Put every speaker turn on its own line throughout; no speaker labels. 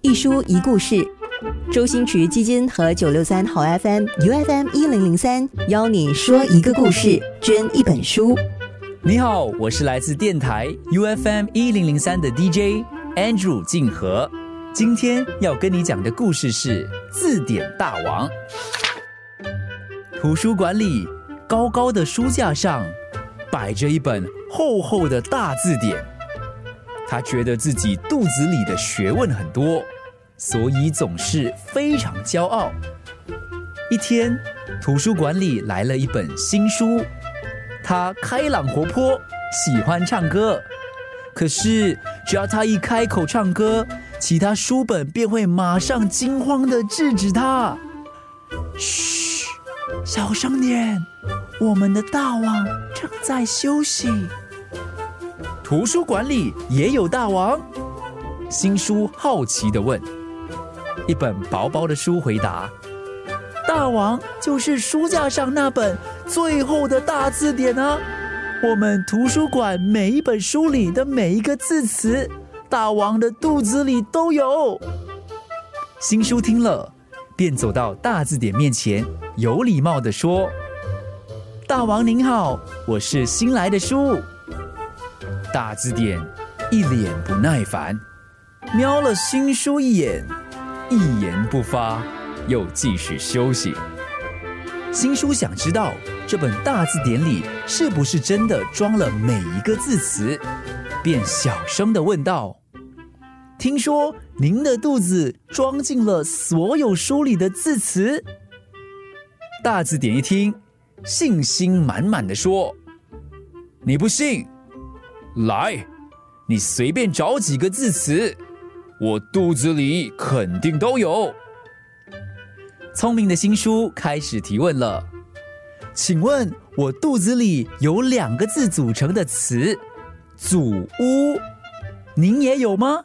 一书一故事，周星驰基金和963好 FM、UFM1003 邀你说一个故事，捐一本书。
你好，我是来自电台 UFM1003 的 DJ Andrew 静和。今天要跟你讲的故事是字典大王。图书馆里高高的书架上摆着一本厚厚的大字典，他觉得自己肚子里的学问很多，所以总是非常骄傲。一天，图书馆里来了一本新书，他开朗活泼，喜欢唱歌。可是只要他一开口唱歌，其他书本便会马上惊慌地制止他。嘘，小声点，我们的大王正在休息。图书馆里也有大王？新书好奇地问。一本薄薄的书回答：大王就是书架上那本最厚的大字典啊！我们图书馆每一本书里的每一个字词，大王的肚子里都有。新书听了，便走到大字典面前，有礼貌地说：大王您好，我是新来的书。大字典一脸不耐烦，瞄了新书一眼，一言不发，又继续休息。新书想知道这本大字典里是不是真的装了每一个字词，便小声地问道：听说您的肚子装进了所有书里的字词？大字典一听，信心满满地说：你不信？来，你随便找几个字词，我肚子里肯定都有。聪明的新书开始提问了：请问我肚子里有2个字组成的词，祖屋，您也有吗？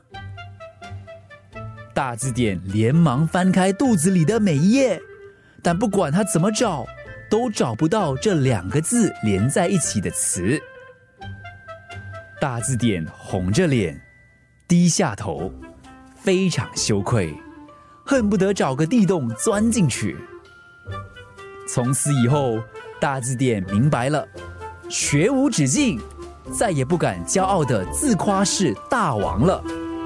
大字典连忙翻开肚子里的每一页，但不管他怎么找，都找不到这2个字连在一起的词。大字典红着脸，低下头，非常羞愧，恨不得找个地洞钻进去。从此以后，大字典明白了，学无止境，再也不敢骄傲地自夸是大王了。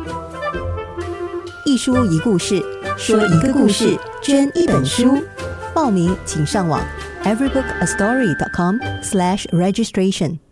一书一故事，说一个故事，捐一本书。报名请上网 everybookastory.com/registration